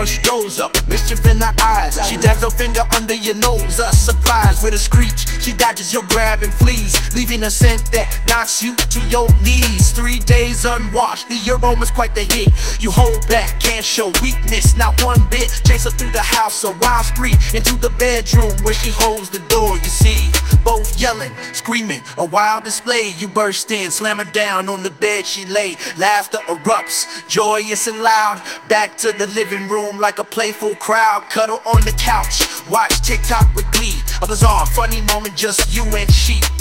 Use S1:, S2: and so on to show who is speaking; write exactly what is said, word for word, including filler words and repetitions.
S1: she goes up, mischief in her eyes. She dabs her finger under your nose, a surprise with a screech. She dodges your grab and flees, leaving a scent that knocks you to your knees. Three days unwashed, the aroma's quite the hit. You hold back, can't show weakness, not one bit. Chase her through the house, a wild spree, into the bedroom where she holds the door. You see, both yelling, screaming, a wild display. You burst in, slam her down on the bed she lay. Laughter erupts, joyous and loud. Back to the living room like a playful crowd. Cuddle on the couch, watch TikTok with glee. Others on, funny moment, just you and she.